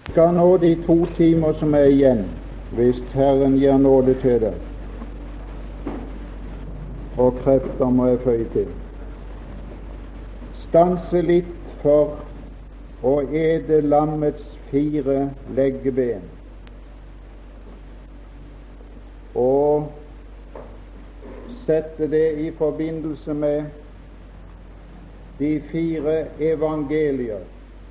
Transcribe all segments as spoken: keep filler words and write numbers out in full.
Skal nå de to timer som er igjen, hvis Herren gir nåde til det, og krefter må jeg føye til, stanse litt for å ete lammets fire leggeben og sette det i forbindelse med de fire evangelier.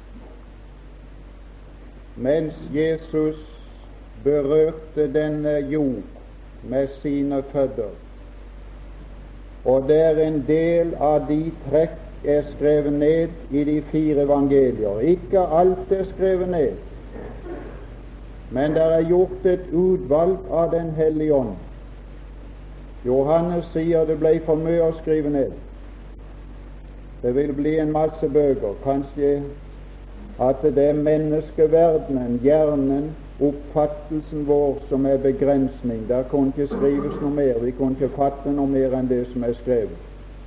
Mens Jesus berørte denne jord med sine føtter, og der en del av de trekk er skrevet ned i de fire evangelier. Ikke alt er skrevet ned, men det er gjort et utvalg av Den hellige ånd. Johannes sier det ble for mye å skrive ned. Det vil bli en masse bøker. Kanskje at det er menneskeverdenen, hjernen, oppfattelsen vår som er begrensning. Der kunne ikke skrives noe mer. Vi kunne ikke fatte noe mer enn det som er skrevet.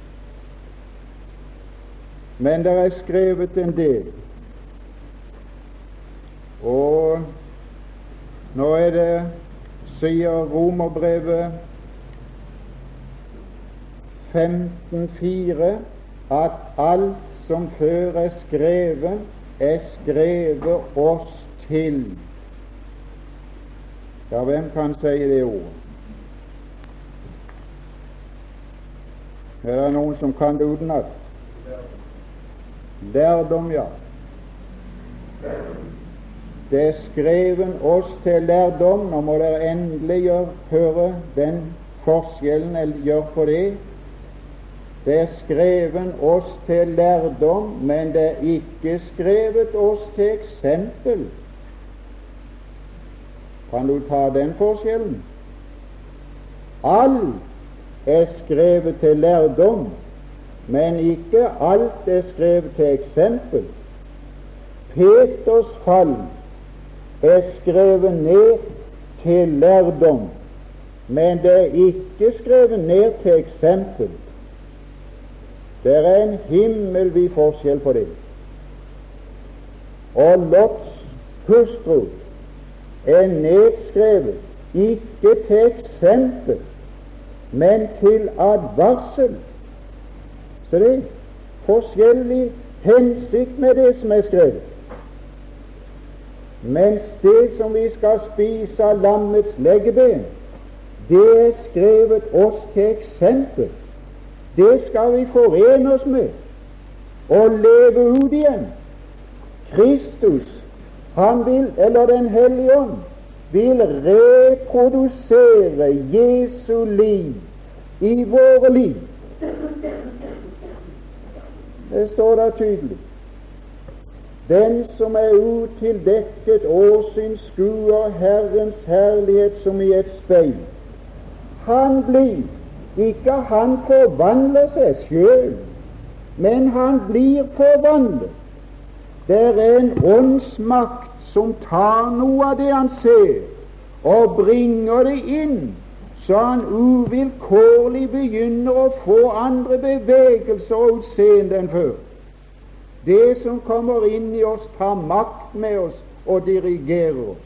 Men det er skrevet en del. Og nå er det, sier Romerbrevet femten fire, at alt som før er skrevet, er skrevet oss til. Ja, hvem kan si det ordet? Er det noen som kan det utenat? Lærdom, ja. Det er skrevet oss til lærdom. Nå må dere endelig gjøre, høre den forskjellen, eller gjøre på det. Det er skrevet oss til lærdom, men det er ikke skrevet oss til eksempel. Kan du ta den forskjellen? Alt er skrevet til lærdom, men ikke alt er skrevet til eksempel. Peters fall er skrevet ned til lærdom, men det er ikke skrevet ned til eksempel. Det er en himmelvid forskjell på det. Og Lots hustru er nedskrevet ikke til eksempel, men til advarsel. Så det er forskjellig hensikt med det som er skrevet. Mens det som vi skal spise av lammets leggeben, det er skrevet oss til eksempel. Det skal vi forene oss med og leve ut igjen. Kristus, han vil, eller Den hellige ånd, vil reprodusere Jesu liv i våre liv. Det står der tydelig. Den som er utildekket åsyn skuer Herrens herlighet som i et speil. Han blir, ikke han forvandler seg selv, men han blir forvandlet. Det er en åndsmakt som tar noe av det han ser, og bringer det inn, så han uvilkårlig begynner å få andre bevegelser og utseende enn før. Det som kommer inn i oss, tar makt med oss og dirigerer oss.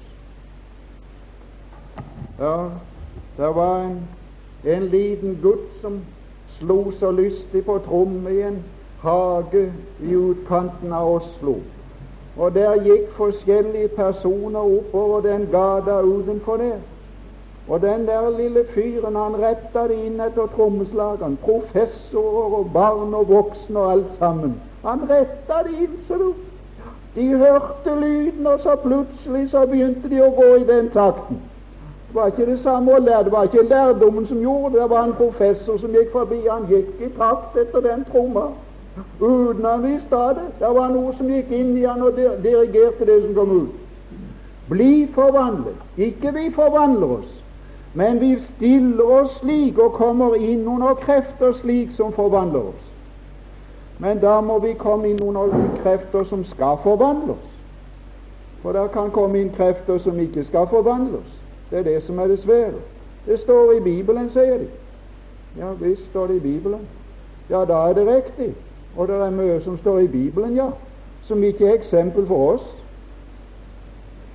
Ja, det var en, en liten gutt som slo så lystig på tromme i en hage i utkanten av Oslo. Og der gikk forskjellige personer oppover den gata utenfor der. Og den der lille fyren, han rettet det inn etter trommeslageren, professorer og barn og voksne og alt sammen. Han rettet det inn, så du. De hørte lyden, og så plutselig så begynte de å gå i den takten. Det var ikke det samme å lære, det var ikke lærdommen som gjorde det, det var en professor som gikk forbi, han gikk i takt etter den tromma. Uten han visste av det. Det var noe som gikk inn i han og dirigerte det som kom ut. Bli forvandlet. Ikke vi forvandler oss, men vi stiller oss slik og kommer inn under krefter slik som forvandler oss. Men da må vi komme inn under krefter som skal forvandle oss. For der kan komme inn krefter som ikke skal forvandle oss. Det er det som er det svære. Det står i Bibelen, sier de. Ja, visst står det i Bibelen. Ja, da er det riktig. Og det er mye som står i Bibelen, ja, som ikke er eksempel for oss.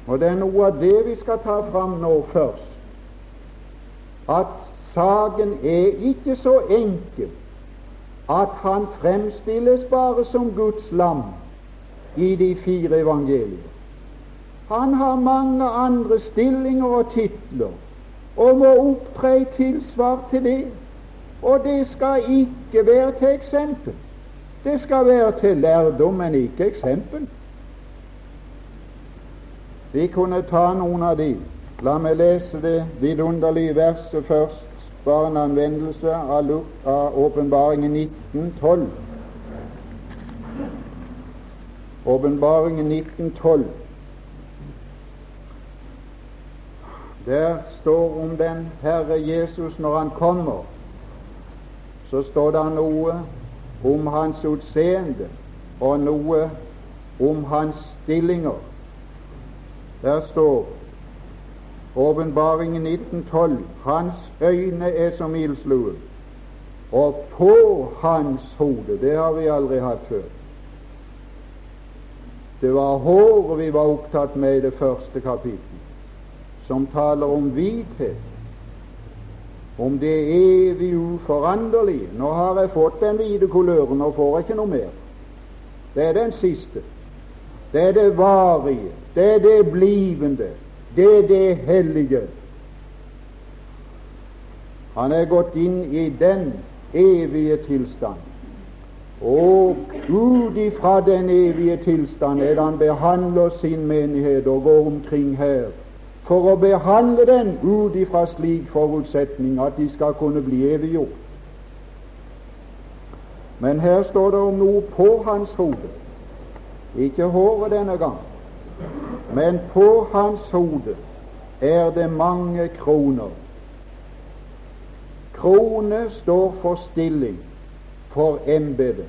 Og det er noe av det vi skal ta fram nå først, at saken er ikke så enkel at han fremstilles bare som Guds lam i de fire evangelier. Han har mange andre stillinger og titler og må opptre i tilsvar til det. Og det skal ikke være til eksempel. Det skal være til lærdom, men ikke eksempel. Vi kunne ta noen av de. La meg lese det vidunderlige verset først, bare en anvendelse av, av Åpenbaringen nitten tolv. Åpenbaringen nitten tolv. Der står om den Herre Jesus når han kommer. Så står det noe om hans utseende og noe om hans stillinger. Der står Åpenbaringen nitten tolv. Hans øyne er som ildslue, og på hans hode, det har vi aldri hatt før. Det var håret vi var opptatt med i det første kapittel, som taler om hvithet, om det evig uforanderlige. Nå har jeg fått den hvite kuløren og får ikke noe mer. Det er den siste. Det er det varige, det er det blivende, det er det hellige. Han er gått inn i den evige tilstand, og ut ifra den evige tilstand er det han behandler sin menighet og går omkring her for å behandle den ut ifra slik forutsetning at de skal kunne bli eviggjort. Men her står det om noe på hans hode, ikke håret denne gang, men på hans hode er det mange kroner. Krone står for stilling, for embete.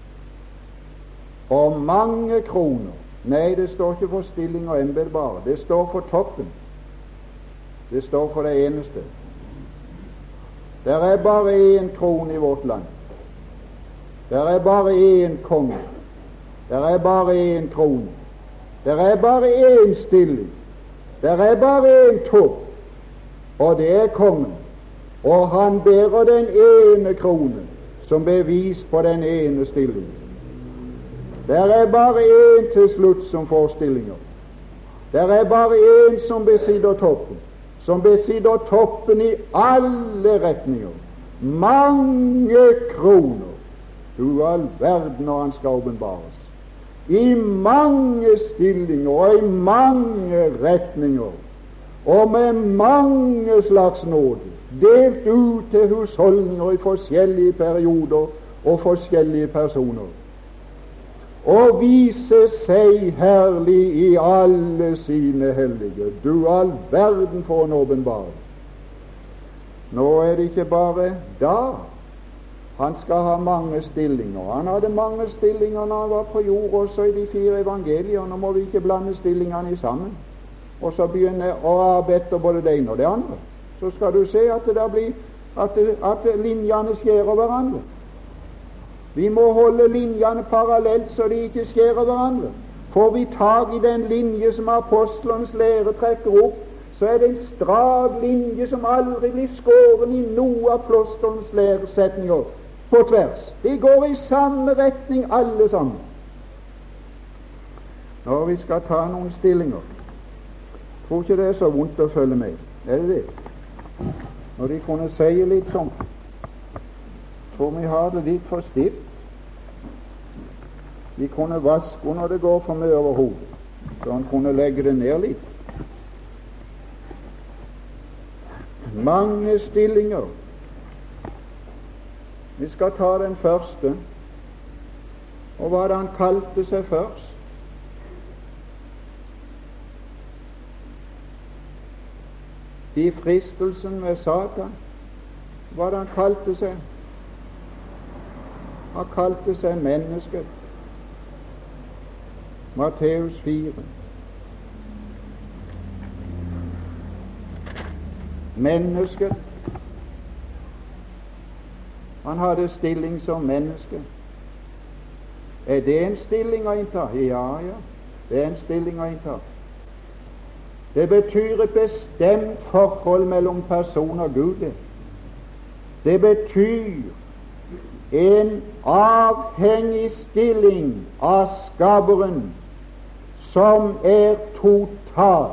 Og mange kroner, nei, det står ikke for stilling og embete bare, det står for toppen. Det står for det eneste. Det er bare én krone i vårt land. Det er bare én konge. Det er bare én krone. Det er bare én stilling. Det er bare én topp, og det er kongen. Og han bærer den ene kronen som bevis på den ene stillingen. Det er bare én til slutt som får stillinger. Det er bare én som besitter toppen, som besitter toppen i alle retninger. Mange kroner. Du all verden når han skal åpenbares. I mange stillinger og i mange retninger, og med mange slags nåde, delt ut til husholdninger i forskjellige perioder og forskjellige personer, og vise seg herlig i alle sine hellige. Du all verden for en åpenbaring. Nå er det ikke bare da han skal ha mange stillinger. Han hadde mange stillinger når han var på jord, også i de fire evangelier. Nå må vi ikke blande stillingene sammen og så begynne å arbeide både det ene og det andre. Så skal du se at, det blir, at, det, at linjene skjærer hverandre. Vi må holde linjene parallelt så de ikke skjærer hverandre. Får vi tak i den linje som apostelens lære trekker opp, så er det en strak linje som aldri blir skåren i noe av apostelens læresetninger på tvers. De går i samme retning alle sammen. Når vi skal ta noen stillinger, tror ikke det er så vondt å følge med. Er det det? Når de kunne si litt sånn, tror vi har det litt for stift. De kunne vaske når det går for mye over hodet, så han kunne legge det ned litt. Mange stillinger. Vi skal ta den første. Og hva det han kalte seg først? I fristelsen med Satan. Hva det han kalte seg? Han kalte seg mennesket. Matteus fire. Mennesket. Han hadde stilling som menneske. Er det en stilling å innta? Ja, ja, det er en stilling å innta. Det betyr et bestemt forhold mellom person og Gud. Det betyr en avhengig stilling av Skaperen som er total.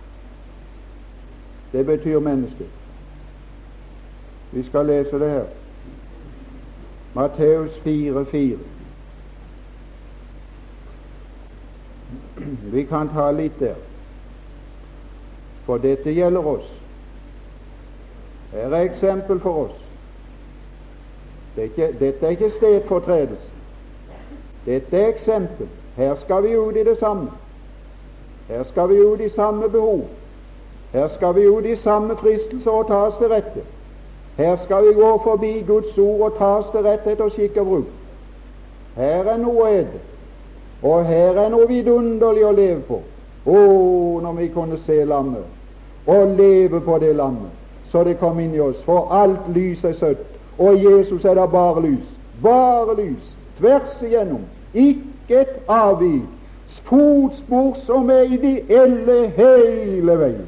Det betyr mennesket. Vi skal lese det her. Matteus fire fire. Vi kan ta litt der, for dette gjelder oss. Her er eksempel for oss. Det er ikke, dette er ikke stedfortredelse. Dette er eksempel. Her skal vi ut i det samme. Her skal vi ut i samme behov. Her skal vi ut i samme fristelser og ta oss til rette. Her skal vi gå forbi Guds ord og ta oss til rette etter skikk og bruk. Her er noe edelt, og her er noe vidunderlig å leve på. Å, når vi kunne se lammet og leve på det lammet, så det kom inn i oss, for alt lys er søtt, og Jesus er det bare lys, bare lys, tvers igjennom, ikke et avvik, fotspor som er ideelle hele veien.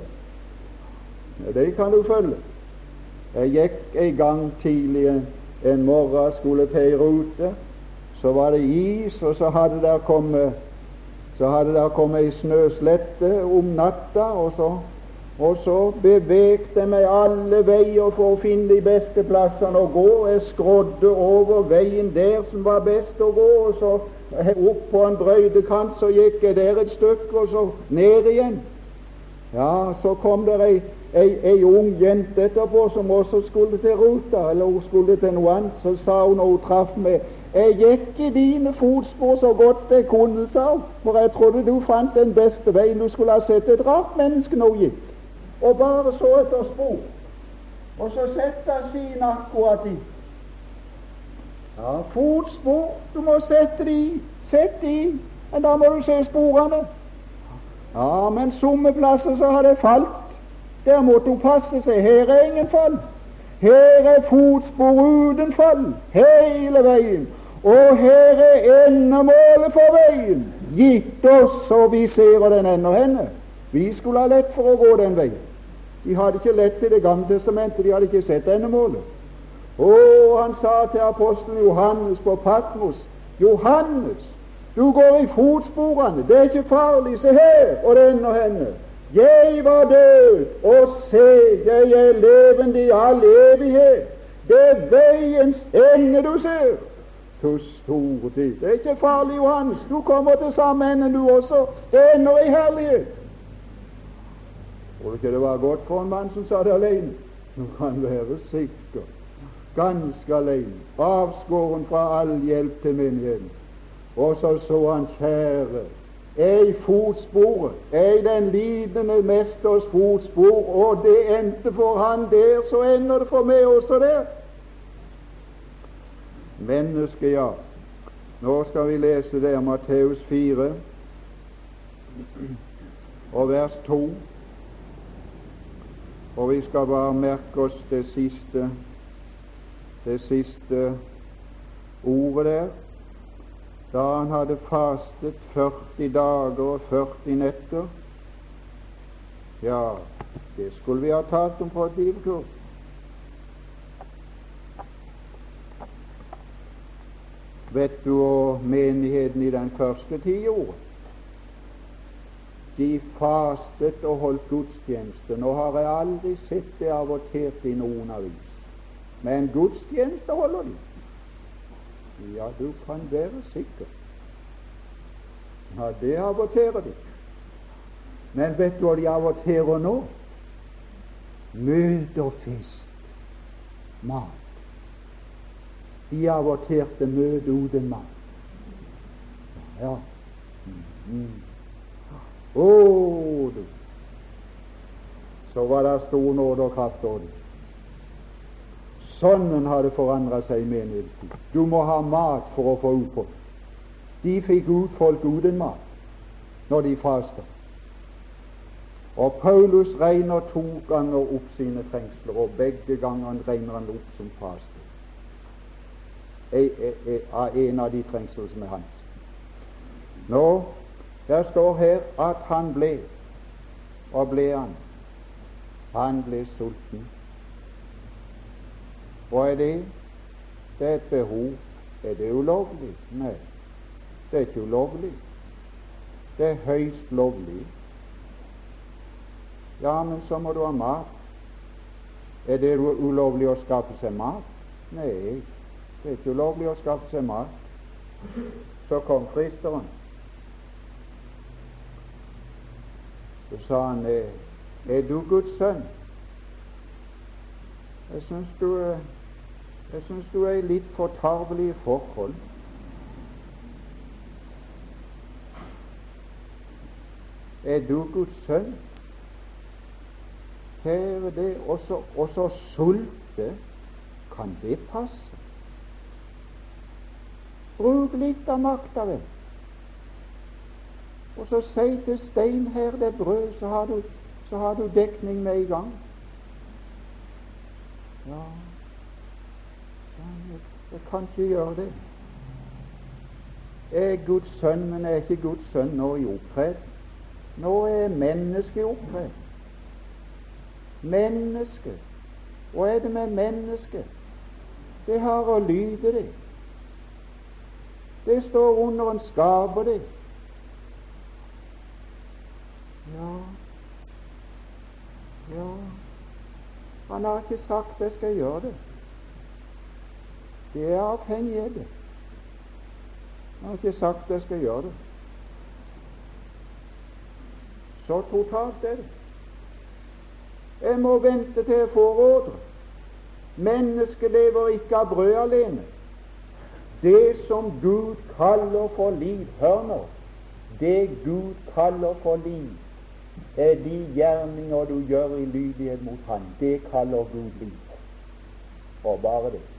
Ja, det kan du følge. Jeg gikk en gang tidlig en morgen, skulle til ei rute, så var det is, og så hadde der kommet så hadde der kommet ei snøslette om natta, og så Og så bevegte jeg meg alle veier for å finne de beste plassene å gå. Jeg skrådde over veien der som var best å gå, og så opp på en brøydekant, så gikk jeg der et stykke, og så ned igjen. Ja, så kom det ei, ei, ei ung jente etterpå som også skulle til ruta, eller hun skulle til noe annet. Så sa hun når hun traff meg: jeg gikk i dine fotspor så godt jeg kunne, sa hun, for jeg trodde du fant den beste veien. Du skulle ha sett et rart menneske når hun gikk, og bare så etter spor, og så sette sin akkurat i. Ja, fotspor, du må sette de, sette de, men da må du se sporene. Ja, men somme plasser så har det falt. Der måtte hun passe seg. Her er ingen fall. Her er fotspor uten fall, hele veien. Og her er endemålet for veien gitt oss, og vi ser hvor den ender henne. Vi skulle ha lett for å gå den veien. De hadde ikke lett i Det gamle testamentet, de hadde ikke sett endemålet. Og han sa til apostelen Johannes på Patmos: Johannes, du går i fotsporene, det er ikke farlig, se her, og det ender henne. Jeg var død, og se, jeg er levende i all evighet. Det er veiens ende du ser. Du store tid. Det er ikke farlig, Johannes, du kommer til samme enden du også. Det ender i herlighet. Tror du ikke det var godt for en mann som sa det alene? Du kan være sikker, ganske alene, avskåren fra all hjelp til menigheten. Og så så han, kjære, er i fotsporet, er i den lidende mesters fotspor, og det endte for han der, så ender det for meg også der. Menneske, ja. Nå skal vi lese der Matteus fire og vers to. Og vi skal bare merke oss det siste det siste ordet der. Da han hadde fastet førti dager og førti netter. Ja, det skulle vi ha tatt om fra et bibelkurs. Vet du hva menigheten i den første tid gjorde? De fastet og holdt gudstjeneste. Nå har jeg aldri sett det avertert i noen avis, men gudstjeneste holder de. Ja, du kan være sikker. Ja, det averterer de. Men vet du hva de averterer nå? Møte og fest, mat. De averterte møte uten mat. Ja. Mm. Å, du. Så var det stor nåde og kraft over det. Sånnen hadde forandret seg i menighetstid. Du må ha mat for å få ut folk. De fikk ut folk uten mat når de faster. Og Paulus regner to ganger opp sine trengsler, og begge ganger regner han opp som faster. Av en av de trengsler som er hans. Nå, der står her at han ble Og ble han? Han ble sulten. Hva er det? Det er et behov. Er det ulovlig? Nei, det er ikke ulovlig. Det er høyst lovlig. Ja, men så må du ha mat. Er det ulovlig å skaffe seg mat? Nei, det er ikke ulovlig å skaffe seg mat. Så kom fristeren. Så sa han, er du Guds sønn? Jeg syns du er Jeg syns du er i litt for tarvelige forhold. Er du Guds sønn? Kjære det, og så sulte, kan det passe? Bruk litt av makta, vel. Og så si til stein, her det er brød, så har du, så har du dekning med i gang. Ja, jeg, jeg kan ikke gjøre det. Jeg er Guds sønn, men jeg er ikke Guds sønn nå i opptreden. Nå er mennesket i opptreden. Mennesket. Hva er det med mennesket? Det har å lyde, det. Det står under en skaper, det. Ja, ja, han har ikke sagt jeg skal gjøre det. Det er avhengig av det. Han har ikke sagt jeg skal gjøre det. Så totalt er det. Jeg må vente til jeg får ordre. Mennesket lever ikke av brød alene. Det som Gud kaller for liv, hør nå, det Gud kaller for liv, er de gjerninger du gjør i lydighet mot Han. Det kaller Gud liv. Og bare det.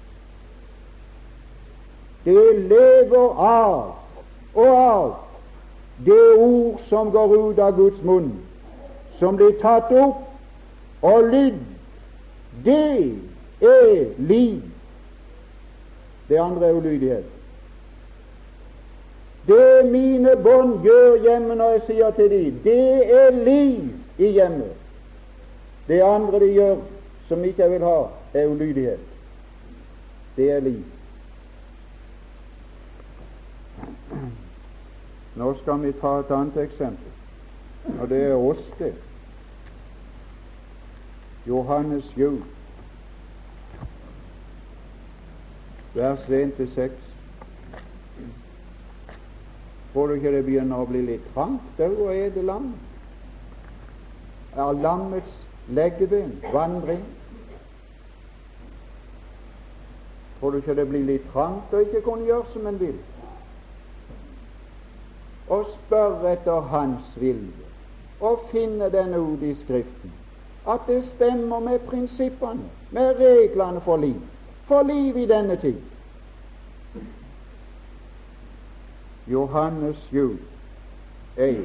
Det lever av og av det ord som går ut av Guds munn, som blir tatt opp og lydd. Det er liv. Det andre er ulydighet. Det mine bånd gjør hjemme når jeg sier til dem, det er liv i hjemmet. Det andre de gjør som ikke jeg vil ha, er ulydighet. Det er liv. Nå skal vi ta et annet eksempel, og det er oss det. Johannes sju, vers en til seks. Tror du ikke det begynner å bli litt trangt da å ete lam? Er lammets leggeben vandring? Tror du ikke det blir litt trangt å ikke kunne gjøre som en vil? Og spørre etter Hans vilje, og finne den ut i Skriften, at det stemmer med prinsippene, med reglene for liv, for liv i denne tid. Johannes sju, en.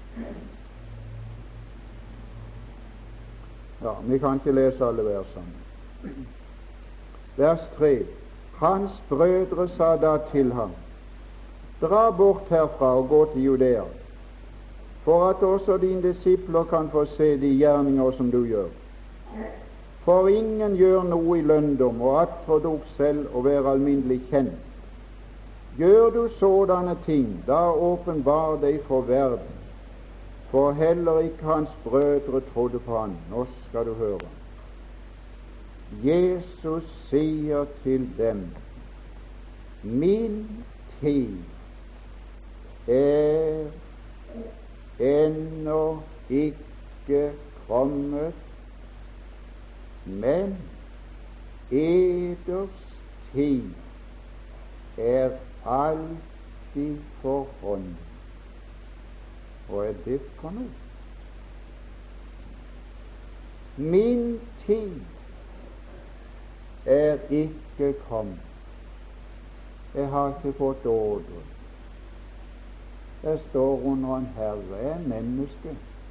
Ja, vi kan ikke lese alle versene. Vers tre. Hans brødre sa da til ham, dra bort herfra og gå til Judea, for at også dine disipler kan få se de gjerninger som du gjør. For ingen gjør noe i lønndom og attrådok selv å være alminnelig kjent. Gjør du sådanne ting, da åpenbar deg for verden, for heller ikke hans brødre trodde på han. Nå skal du høre. Jesus sier til dem, min tid er ennå ikke kommet, men eders tid er alltid for hånden. Hva er det for noe? Min tid er ikke kommet. Jeg har ikke fått ordre. Jeg står under en herre, jeg er menneske.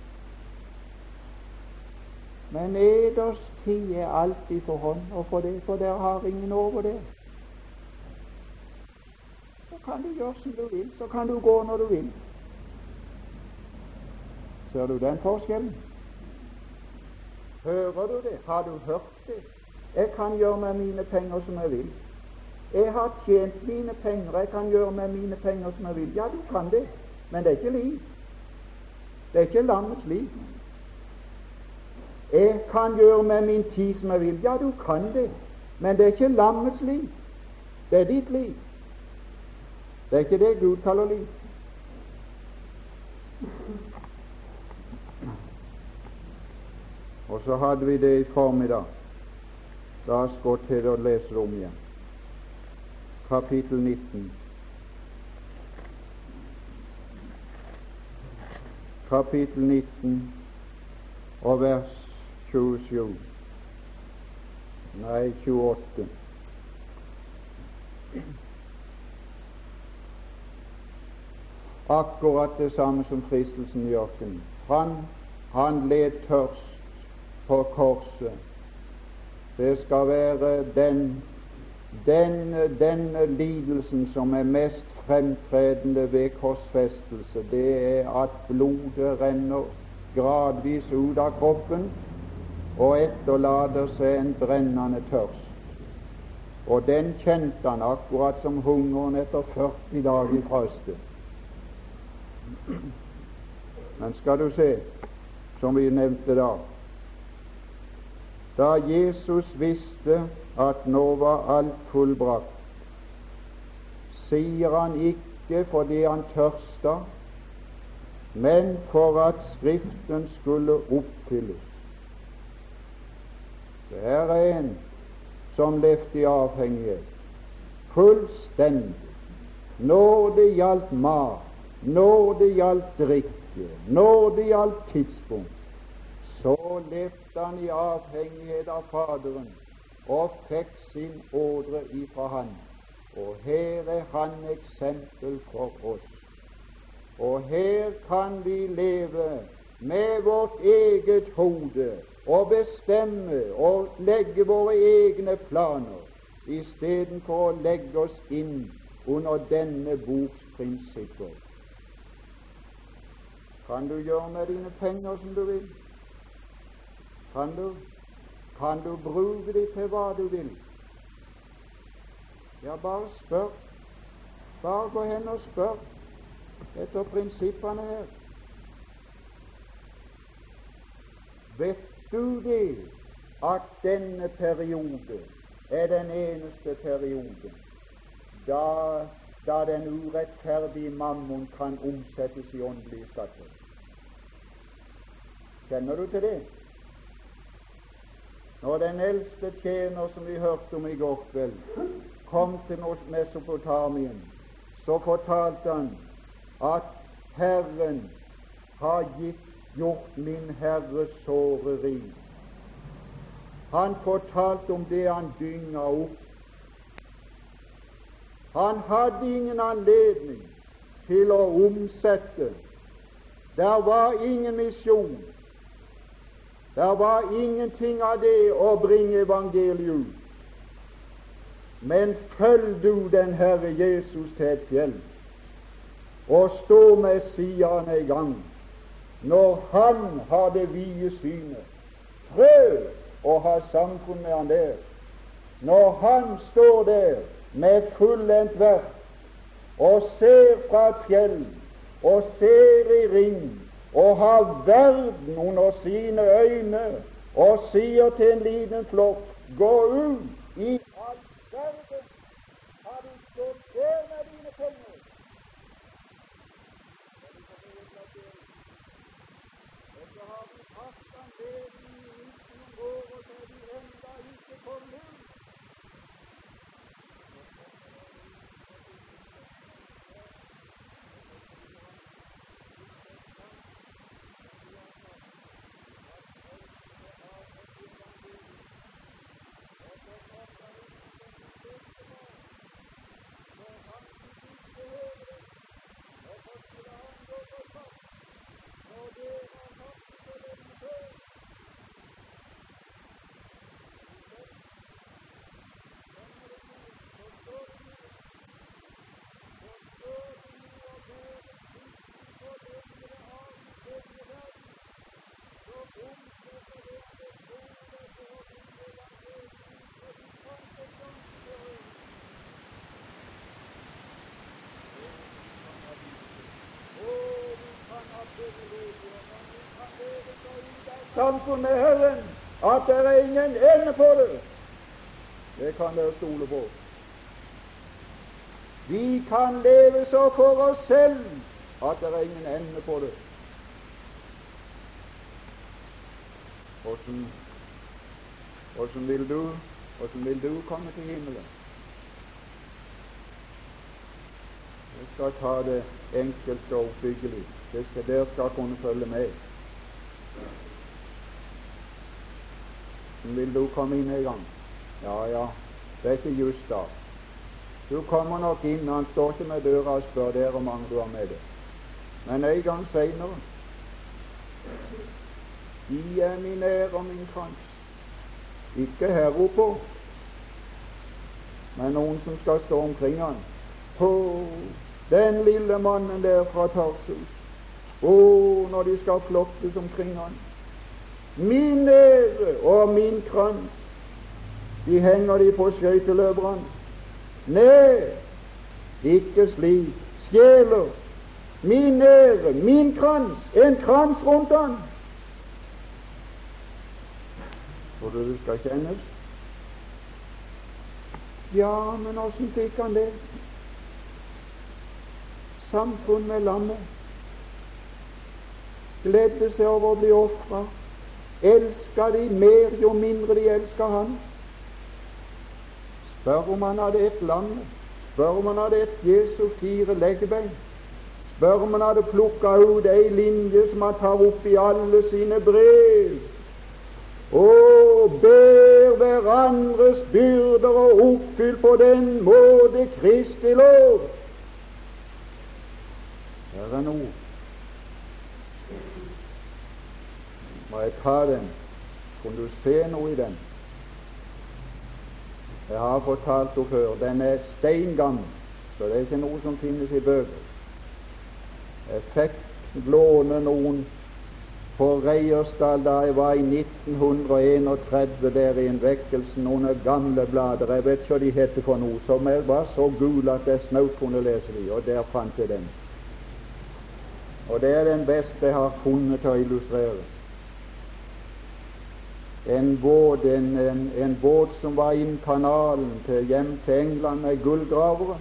Men eders tid er alltid for hånd, og for det, for dere har ingen over det. Så kan du gjøre som du vil, så kan du gå når du vil. Ser du den forskjellen? Hører du det? Har du hørt det? Jeg kan gjøre med mine penger som jeg vil. Jeg har tjent mine penger, jeg kan gjøre med mine penger som jeg vil. Ja, du kan det, men det er ikke liv. Det er ikke lammets liv. Jeg kan gjøre med min tid som jeg vil. Ja, du kan det, men det er ikke lammets liv. Det er ditt liv. Det er ikke det Gud kaller liv. Og så hadde vi det i formiddag. La oss gå til å lese det om igjen. Kapittel nitten. Kapittel nitten og vers tjuesju. Nei, tjueåtte. Akkurat det samme som fristelsen i ørkenen. Han, han led tørst på korset. Det skal være den, denne, denne lidelsen som er mest fremtredende ved korsfestelse. Det er at blodet renner gradvis ut av kroppen og etterlater seg en brennende tørst. Og den kjente han akkurat som hungeren etter førti dager i faste. Men skal du se, som vi nevnte da, da Jesus visste at nå var alt fullbrakt, sier han ikke fordi han tørsta, men for at Skriften skulle oppfylles. Det er en som levde i avhengighet, fullstendig, når det gjaldt mat, når det gjaldt drikke, når det gjaldt tidspunkt, så levde han i avhengighet av Faderen og fikk sin ådre ifra Han. Og her er han eksempel for oss. Og her kan vi leve med vårt eget hode og bestemme og legge våre egne planer, istedenfor å legge oss inn under denne boks prinsipper. Kan du gjøre med dine penger som du vil? Kan du? Kan du bruke dem til hva du vil? Ja, bare spør. Bare gå hen og spør etter prinsippene her. Vet du det at denne periode er den eneste periode da, da den urettferdige mammon kan omsettes i åndelige skatter? Kjenner du til det? Når den eldste tjener som vi hørte om i går kveld, kom til Mesopotamien, så fortalte han at Herren har gitt, gjort min Herre såre rik. Han fortalte om det han dynga opp. Han hadde ingen anledning til å omsette. Der var ingen misjon. Der var ingenting av det å bringe evangeliet ut. Men følg du den Herre Jesus til et fjell, og stå med sidene i gang. Når Han har det vide synet, prøv å ha samfunn med Han der. Når Han står der med fullendt verk og ser fra et fjell og ser i ring og har verden under sine øyne og sier til en liten flokk, gå ut i all verden, har du stått der med dine penger. Og så har vi hatt anledning i nitten år, og så er vi enda ikke kommet ut. Samfunn med Herren at det er ingen ende på det. Det kan dere stole på. Vi kan leve så for oss selv at det er ingen ende på det. Hvordan, hvordan vil du hvordan vil du komme til himmelen? Jeg skal ta det enkelt og oppbyggelig. Det skal, dere skal kunne følge med. Hvordan vil du komme inn en gang? Ja, ja, det er ikke just da. Du kommer nok inn, han står ikke med døra og spør dere hvor mange du har med det. Men en gang senere: De er min ære og min krans. Ikke her oppe, men noen som skal stå omkring han. Å, den lille mannen der fra Tarsus. Å, når de skal flokkes omkring han. Min ære og min krans. De henger de på skøyteløperne. Nei, ikke slik. Stjeler. Min ære, min krans, en krans rundt han. Tror du det skal kjennes? Ja, men åssen fikk han det? Samfunn med lammet. Gledde seg over å bli ofret. Elska de mer jo mindre de elska han. Spør om han hadde et lam. Spør om han hadde et Jesu fire leggebein. Spør om han hadde plukka ut ei linje som han tar opp i alle sine brev. Og ber hverandres byrder og oppfyll på den måte Kristi lov. Her er noe. Må jeg ta den? Kunne du se noe i den? Jeg har fortalt deg før, den er steingammel, så det er ikke noe som finnes i bøker. Jeg fikk låne noen på Reiersdal da jeg var i nitten enogtredve der i en vekkelse, noen gamle blader, jeg vet ikke hva de heter for noe, som var så gule at jeg snaut kunne lese de, og der fant jeg den. Og det er den beste jeg har funnet til å illustrere. En båt, en, en, en båt som var inn kanalen til hjem til England med gullgravere.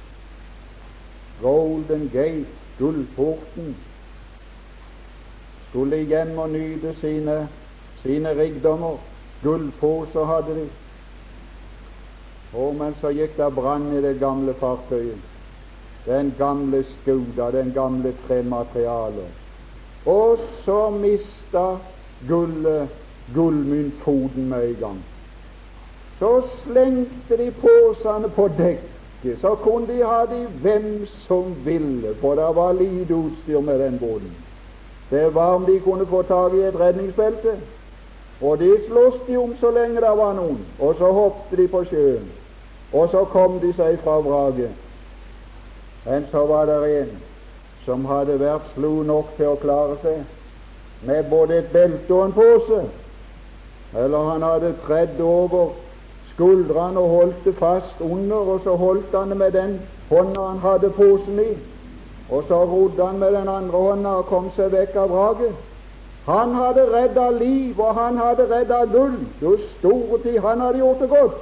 Golden Gate, gullporten. Skulle hjem og nyte sine, sine rikdommer. Gullposer hadde de. Og men så gikk det brann i det gamle fartøyet. Den gamle skuda, den gamle trematerialet. Og så mista gullet gullmyntfoten med en gang. Så slengte de posene på dekket, så kunne de ha de hvem som ville, for det var lite utstyr med den båten. Det var om de kunne få tak i et redningsbelte, og de sloss de om så lenge det var noen, og så hoppet de på sjøen, og så kom de seg fra vraket. Men så var det en som hadde vært slu nok til å klare seg, med både et belte og en pose. Eller han hadde tredd over skuldrene og holdt det fast under, og så holdt han det med den hånda han hadde posen i, og så rodde han med den andre hånda og kom seg vekk av vraket. Han hadde redda liv, og han hadde redda gull. Jo store tid han hadde gjort det godt.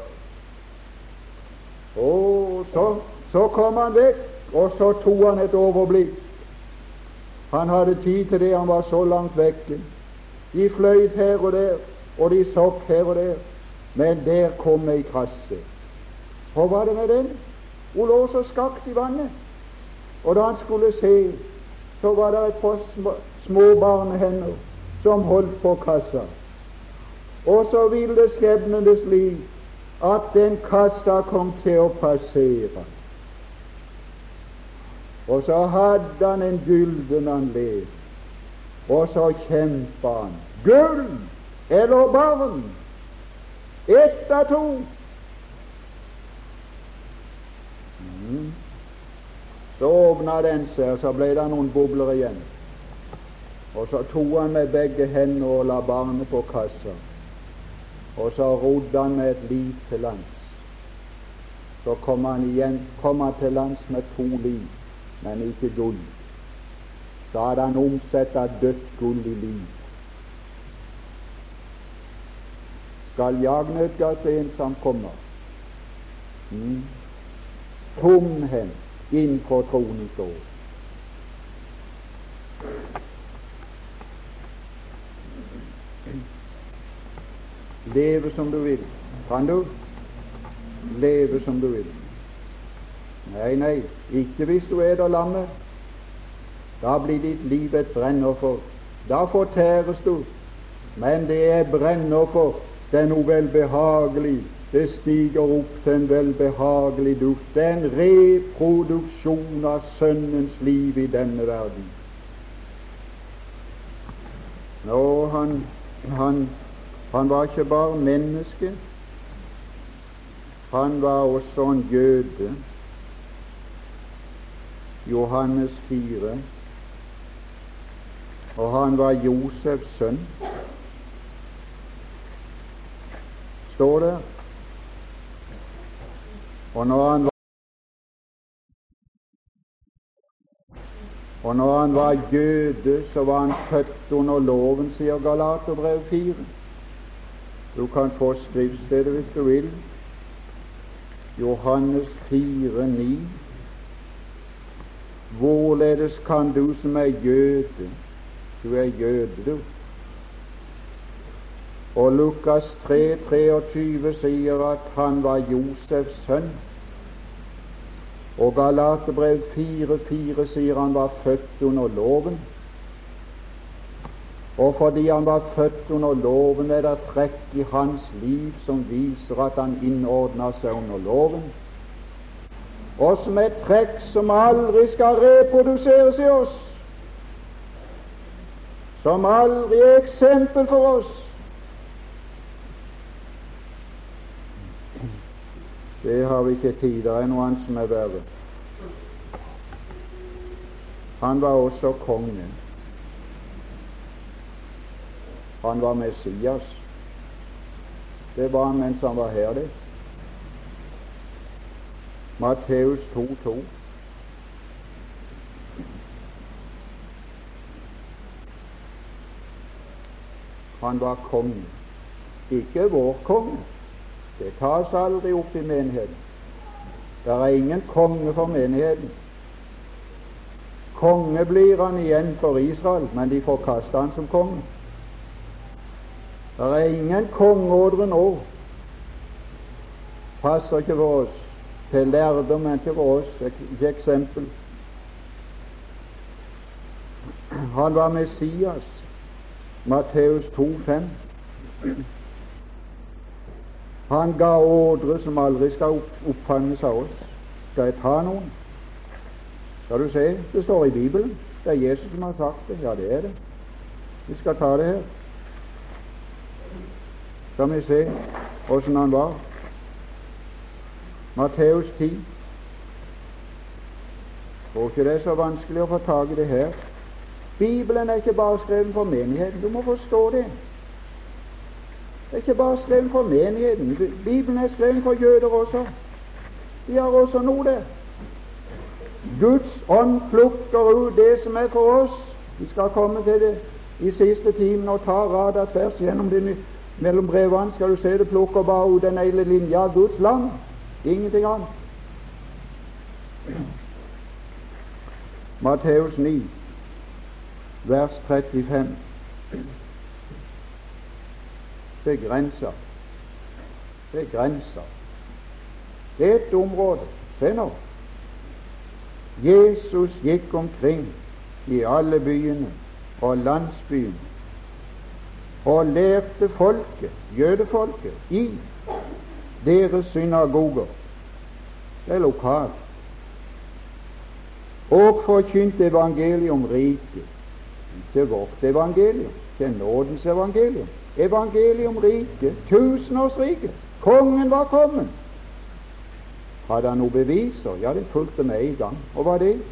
Og så, så kom han vekk, og så tog han et overblikk. Han hadde tid til det, han var så langt vekke. De fløyt her og der, og de sokk her og der, men der kom ei krasse. Hva var det med den? Hun lå så skakt i vannet, og da han skulle se, så var det et par små, små barnehender som holdt på kassa. Og så ville skjebnen det slik at den kassa kom til å passere. Og så hadde han en gylden anledning, og så kjempa han. Gull eller barn, ett av to. Mm. Så åpna den seg, så ble det noen bobler igjen. Og så tok han med begge hendene og la barnet på kassa. Og så rodde han med et liv til lands. Så kom han igjen, kom han til lands med to liv, men ikke gull. så hadde han omsett av dødt gull i liv. Skal jeg nødgas en som kommer mm. tomhendt inn på tronen står? Leve som du vil. Kan du? Leve som du vil. Nei, nei, ikke hvis du er der lammet. Da blir ditt liv et brennoffer. Da fortæres du. Men det er brennoffer. Det er noe velbehagelig. Det stiger opp til en velbehagelig duft. Det er en reproduksjon av Sønnens liv i denne verden. Nå, han, han, han var ikke bare menneske. Han var også en jøde. Johannes fire. Og han var Josefs sønn. Står det. Og når han var Og når han var jøde, så var han født under loven, sier Galaterbrev fire. Du kan få skriftstedet hvis du vil. Johannes fire ni. Hvorledes kan du som er jøde, du er jøde, du. Og Lukas tre treogtyve sier at han var Josefs sønn. Og Galaterbrev fire fire sier han var født under loven. Og fordi han var født under loven, er det trekk i hans liv som viser at han innordna seg under loven, og som er trekk som aldri skal reproduseres i oss, som aldri er eksempel for oss. Det har vi ikke tid. Det er noe annet som er verre. Han var også konge. Han var Messias. Det var han mens han var her, det. Matteus to to. Han var konge. Ikke vår konge. Det tas aldri opp i menigheten. Det er ingen konge for menigheten. Konge blir han igjen for Israel, men de får kaste han som konge. Det er ingen kongeordre nå. Passer ikke for oss. Til lærdom, men ikke for oss. Ikke eksempel. Han var Messias. Matteus to fem. Han ga ordre som aldri skal oppfanges av oss. Skal jeg ta noen? Skal du se? Det står i Bibelen. Det er Jesus som har sagt det. Ja, det er det. Vi skal ta det her. Skal vi se hvordan han var. Matteus ti. Tror ikke det er så vanskelig å få tak i det her. Bibelen er ikke bare skrevet for menigheten. Du må forstå det. Det er ikke bare skrevet for menigheten. Bibelen er skrevet for jøder også. De har også noe der. Guds ånd plukker ut det som er for oss. Vi skal komme til det i siste timen og ta rad og tvers gjennom det, mellom brevene. Skal du se det plukker bare ut den ene linja av Guds land. Ingenting annet. Matteus ni, vers trettifem. Begrenser. Begrenser. Det er et område. Se nå. Jesus gikk omkring i alle byene og landsbyene og lærte folket, jødefolket, i deres synagoger. Det er lokalt. Og forkynte evangeliet om riket. Ikke vårt evangelium, ikke nådens evangelium. Evangeliet om riket, tusenårsriket. Kongen var kommet. Hadde han noen beviser? Ja, det fulgte med i gang. Og hva det?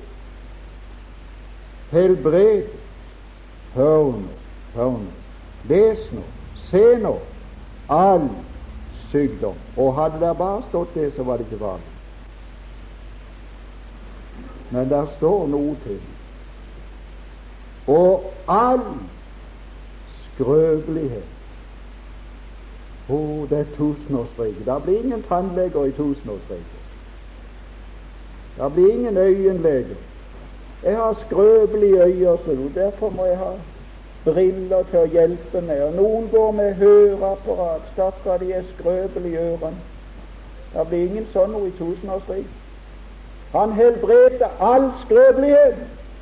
Helbred. Hør nå, hør nå. Les nå, se nå. All sykdom. Og hadde det bare stått det, så var det ikke farlig. Men der står noe til. og all skrøpelighet. Å, oh, det er tusenårsriket. Det blir ingen tannleger i tusenårsriket. Det blir ingen øyenleger. Jeg har skrøpelige øyne, så derfor må jeg ha briller til å hjelpe meg. Og noen går med høreapparat. Stakkar, de er skrøpelige i ørene. Det blir ingen sånn noe i tusenårsriket. Han helbredte all skrøpelighet.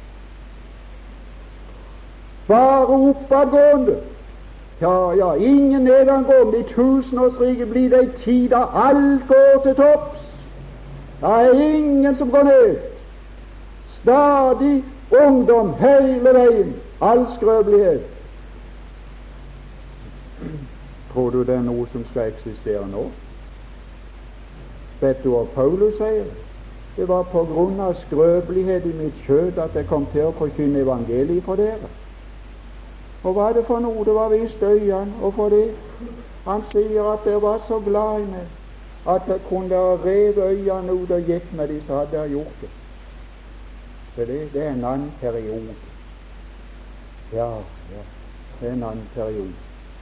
Bare oppadgående. Ja, ja, ingen nedadgående. I tusenårsriket blir det en tid da alt går til topps. Det er ingen som går ned. Stadig ungdom hele veien. All skrøpelighet. Tror du det er noe som skal eksistere nå? Vet du hva Paulus sier? Det var på grunn av skrøpelighet i mitt kjød at jeg kom til å forkynne evangeliet for dere. Og hva er det for noe? Det var visst øynene, og for det. Han sier at dere var så glad i meg at jeg kunne ha revet øynene ut og gitt meg de, så hadde jeg gjort det. Så det, det er en annen periode. Ja, ja, det er en annen periode.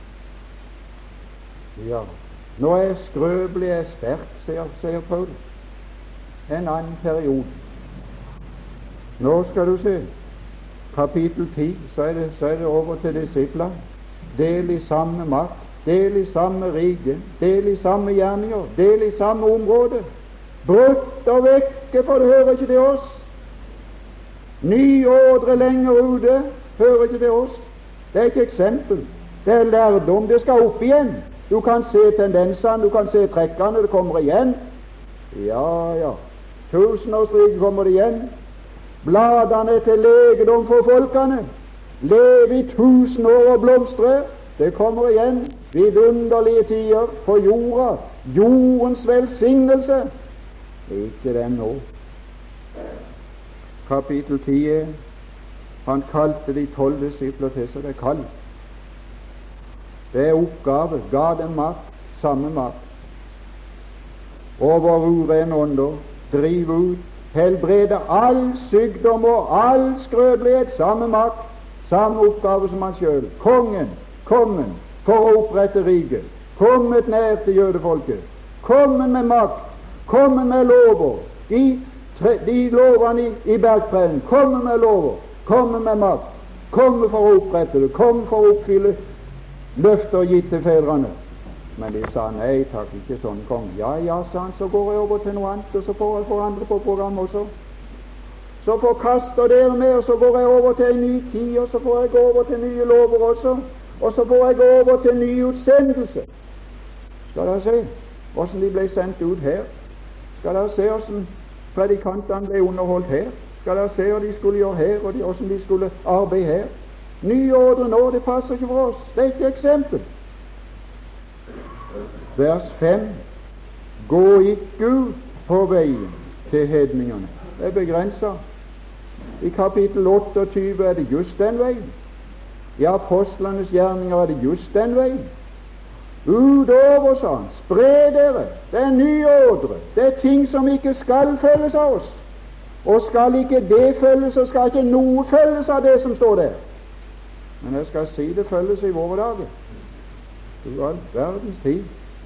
Ja, nå er skrøpelig er sterkt, sier, sier Paulus. En annen periode. Nå skal du se, kapittel ti, så er det, så er det over til disiplene. Del i samme makt, del i samme rike, del i samme gjerninger, del i samme område. Brutt og vekke, for det hører ikke til oss. Ny ordre lenger ute, hører ikke til oss. Det er ikke eksempel, det er lærdom. Det skal opp igjen. Du kan se tendensene, du kan se trekkene, det kommer igjen. Ja, ja, tusenårsriket kommer det igjen. Bladene til legedom for folkene. Leve i tusen år og blomstre. Det kommer igjen. Vidunderlige tider for jorda. Jordens velsignelse. Ikke den nå. Kapittel ti. Han kalte de tolv disipler til seg. Det er kalt. Det er oppgave. Ga dem makt. Samme makt. Over urene ånder. Driv ut. Helbrede all sykdom og all skrøpelighet. Samme makt. Samme oppgave som han sjøl. Kongen. Kommen for å opprette riket. Kommet nær til jødefolket. Kommen med makt. Kommen med lover. De, de lovene i, i bergpreden. Kommen med lover. Kommen med makt. Komme for å opprette det. Komme for å oppfylle løfter gitt til fedrene. Men de sa nei takk, ikke sånn kong. Ja, ja, sa han, så går jeg over til noe annet, og så får jeg forandre på programmet også. Så forkaster dere med, og så går jeg over til en ny tid, og så får jeg gå over til nye lover også. Og så får jeg gå over til ny utsendelse. Skal dere se hvordan de ble sendt ut her? Skal dere se hvordan predikantene ble underholdt her? Skal dere se hva de skulle gjøre her, og de, hvordan de skulle arbeide her? Nye ordre nå, det passer ikke for oss. Det er ikke eksempel. Vers fem. Gå ikke ut på veien til hedningene. Det er begrenset. I kapittel otteogtyve er det just den veien. I apostlenes gjerninger er det just den veien. Utover, sa han, spre dere. Det er nye ordre. Det er ting som ikke skal følges av oss. Og skal ikke det følges, så skal ikke noe følges av det som står der. Men jeg skal si det følges i våre dager. I all verdens tid.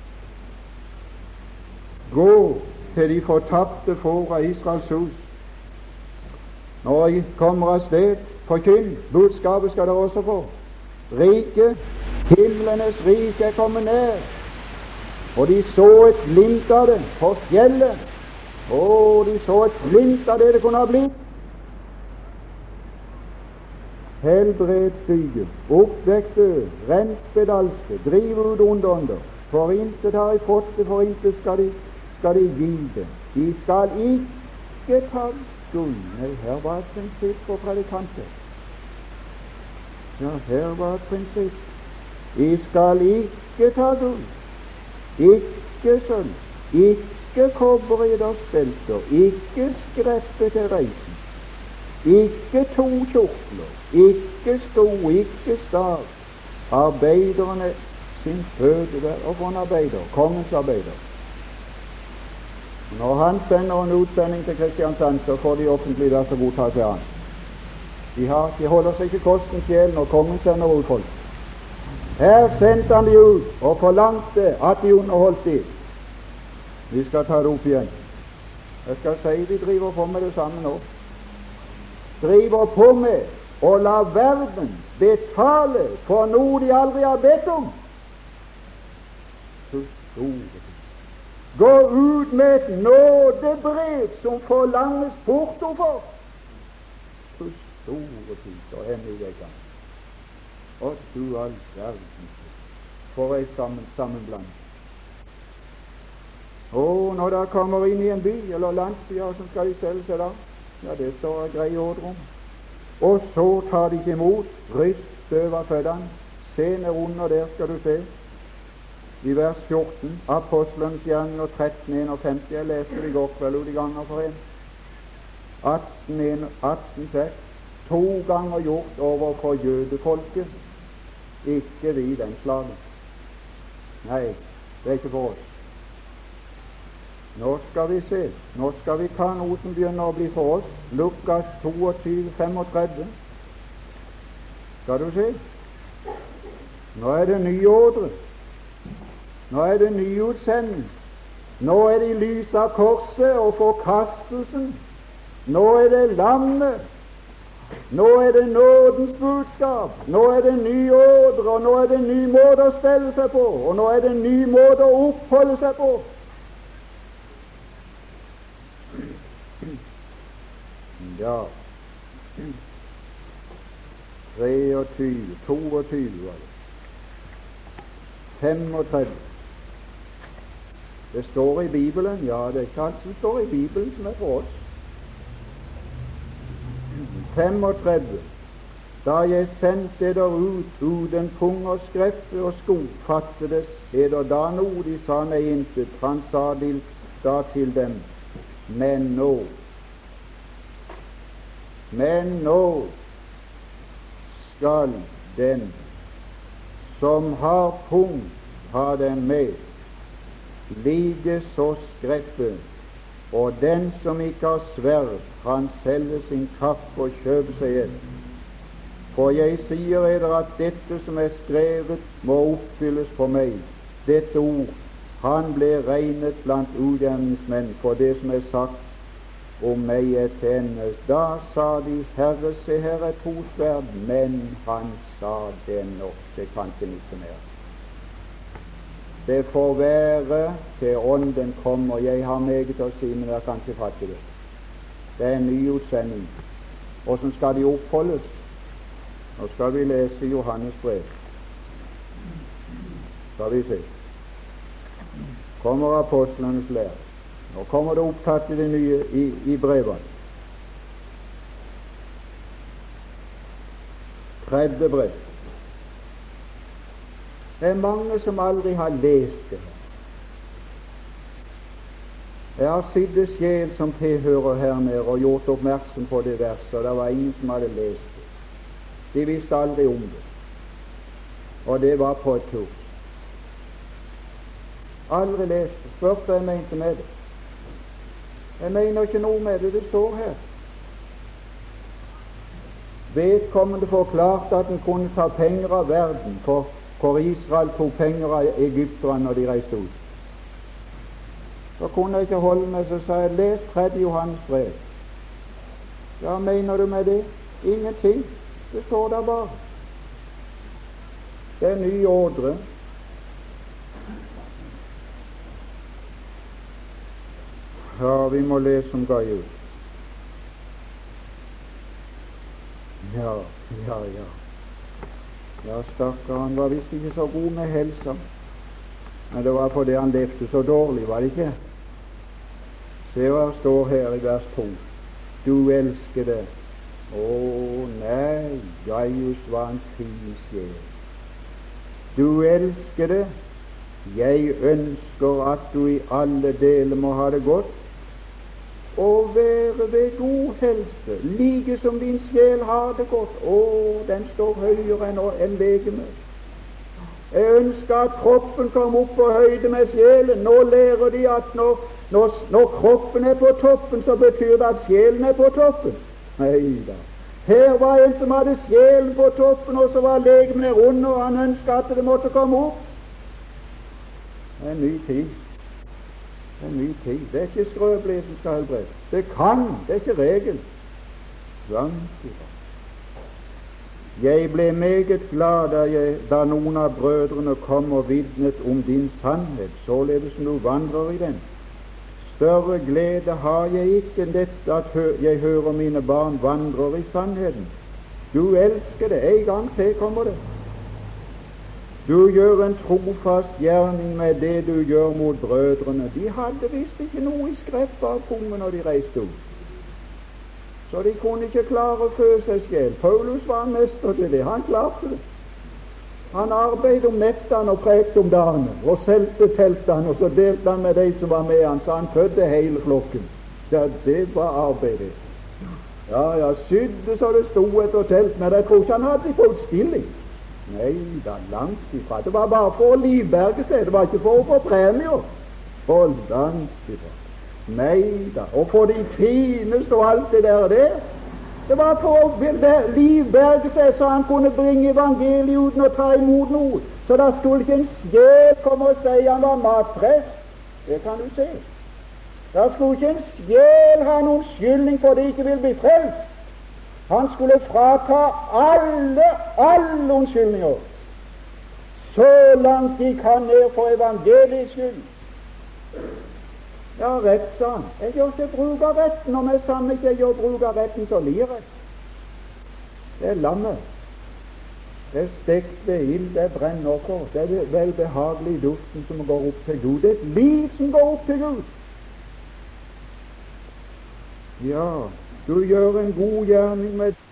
Gå til de fortapte får av Israels hus. Når jeg kommer av sted, forkynn, budskapet skal dere også få. Riket, himlenes rike er kommet ned. Og de så et glimt av det på fjellet. Og de så et glimt av det det kunne ha blitt. Helbred syke, oppvekt død, rent spedalske, driv ut onde ånder. For intet har jeg fått det, for intet skal de, skal de gi det. De skal ikke ta gull. Nei, her var et prinsipp for predikanter. Ja, her var et prinsipp. De skal ikke ta gull, ikke sølv, ikke kobber i deres belter, ikke skreppe til reisen, ikke to kjortler, ikke sko, ikke stav. Arbeiderne sin føde der, og for en arbeider, kongens arbeider. Når han sender en utsending til Kristiansand, så får de offentlig der så godta seg han. De, har, de holder seg ikke kosten sjel når kongen sender ut folk. Her sendte han de ut og forlangte at de underholdt de. Vi skal ta det opp igjen. Jeg skal si vi driver på med det samme nå. Driver på med å la verden betale for noe de aldri har bedt om. Gå ut med et nådebrev som forlanges porto for. Så store tid og ennå det kan. Og du all verden, for ei sammen, sammenblanding. Og når de kommer inn i en by eller landsby, ja, så skal de selge seg da. Ja, det står en grei ordre om. Og så tar de ikke imot, ryst støv av føttene. Se ned under, der skal du se. I vers fjorten, Apostelens gjerninger tretten enogfemti, jeg leste det i går kveld ut i ganger for en. atten seks, to ganger gjort overfor jødefolket. Ikke vi den slagen. Nei, det er ikke for oss. Nå skal vi se. Nå skal vi ta noe som begynner å bli for oss. Lukas toogtyve femogtredve. Skal du se? Nå er det ny ordre. Nå er det ny utsendelse. Nå er det i lys av korset og forkastelsen. Nå er det lammet. Nå er det nådens budskap. Nå er det ny ordre, og nå er det ny måte å stelle seg på, og nå er det ny måte å oppholde seg på. Ja, treogtyve, toogtyve, femogtredve. Det står i Bibelen. Ja, det er ikke alt som står i Bibelen som er for oss. femogtredve. Da jeg sendte eder ut uten punger, skrefte og sko, fattedes eder da noe, de sa meg intet. Han sa da til dem, men nå, men nå skal den som har pung, ha den med, like så skrefte, og den som ikke har sverd, han selger sin kapp og kjøper seg et. For jeg sier eder at dette som er skrevet, må oppfylles på meg. Dette ord, han ble regnet blant ugjerningsmenn, for det som er sagt om meg er til ende. Da sa de, Herre, se her er to sverd, men han sa det nok, det kan ikke nytte mer. Det får være til ånden kommer. Jeg har meget å si, men jeg kan ikke fatte det. Det er en ny utsending. Hvordan skal de oppholdes? Nå skal vi lese Johannes brev. Skal vi se. Kommer apostlenes lære. Nå kommer det opptatt i det nye i, i brevene. Tredje brev. Det er mange som aldri har lest det. Jeg har sittet sjel som tilhører her nede og gjort oppmerksom på det verset, og det var ingen som hadde lest det. De visste aldri om det. Og det var på et kurs. Aldri lest det. Spurte hva jeg mente med det. Jeg mener ikke noe med det. Det står her. Vedkommende forklarte at en kunne ta penger av verden, for For Israel tok penger av egypterne når de reiste ut. Så kunne jeg ikke holde meg, så sa jeg, les tredje Johannes brev. Ja, mener du med det? Ingenting. Det står der bare. Det er en ny ordre. Ja, vi må lese om Gaius. Ja, ja, ja. Ja, stakkar, han var visst ikke så god med helsa, men det var fordi han levde så dårlig, var det ikke? Se hva det står her i vers to. Du elskede. Å nei, Gaius var en fin sjel. Du elskede. Jeg ønsker at du i alle deler må ha det godt, og være ved god helse, like som din sjel har det godt. Å, den står høyere enn en legeme. Jeg ønsker at kroppen kommer opp på høyde med sjelen. Nå lærer de at når, når, når kroppen er på toppen, så betyr det at sjelen er på toppen. Nei da. Her var en som hadde sjelen på toppen, og så var legemet der under, og han ønsket at det måtte komme opp. Det er en ny tid. Det er en ny tid. Det er ikke skrøpelige som skal helbrede. Det kan, det er ikke regel. Langt ifra. Jeg ble meget glad da, jeg, da noen av brødrene kom og vitnet om din sannhet, således som du vandrer i den. Større glede har jeg ikke enn dette at jeg hører mine barn vandrer i sannheten. Du elsker det. En gang til kommer det. Du gjør en trofast gjerning med det du gjør mot brødrene. De hadde visst ikke noe i skrepp av pungen når de reiste ut. Så de kunne ikke klare å fø seg selv. Paulus var en mester til det. Han klarte det. Han arbeidet om nettene og prekte om dagene, og solgte teltene, og så delte han med de som var med han, så han fødte hele flokken. Ja, det var arbeidet. Ja, ja, sydde så det sto etter telt, men jeg tror ikke han hadde fått stilling. Nei, da langt ifra. Det var bare for å livberge seg, det var ikke for å få premier. For langt ifra. Nei da, og for de fineste og alt det der der. Det var for å livberge seg så han kunne bringe evangeliet uten å ta imot noe. Så da skulle ikke en sjel komme og si han var matprest. Det kan du se. Da skulle ikke en sjel ha noen skyldning for det ikke vil bli frelst. Han skulle frata alle, alle unnskyldninger. Så langt gikk han ned for evangeliets skyld. Ja, rett, sa han. Jeg gjør ikke bruk av retten. Om jeg sammen ikke gjør bruk av retten, så lir jeg. Det er lammet. Det er stekt ved ild, det er brennoffer. Det er velbehagelig duften som går opp til Gud. Det er et liv som går opp til Gud. Ja, du gjør en god gjerning med